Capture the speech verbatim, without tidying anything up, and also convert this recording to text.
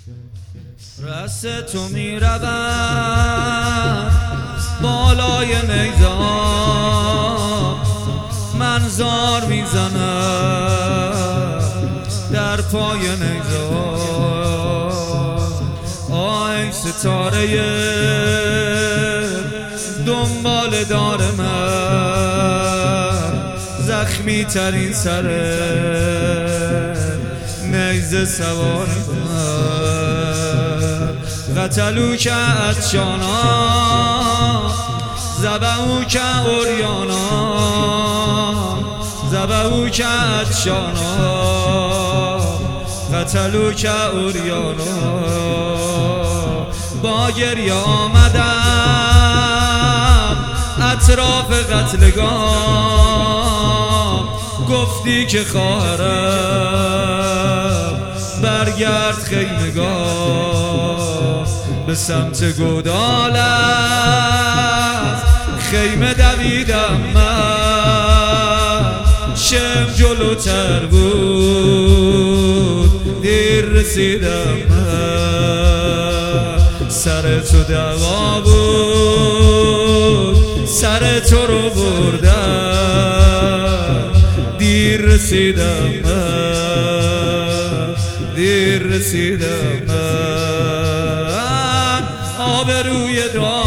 رست تو می روم بالای نیزار، من زار می زنم در پای نیزار. آی ستاره دنبال دار من، زخمی ترین سر نیزه سوار من. قتلو که عطشانا زبهو که عریانا، زبهو که عطشانا قتلو که عریانا. با گریه آمدم اطراف قتلگاه، گفتی که خواهرم برگرد خیمگاه. به سمت گودالت خیمه دویدم من، شم جلوتر بود دیر رسیدم من. سر تو دوا بود سر تو رو بردم، دیر رسیدم من، دیر رسیدم من. آبروی دار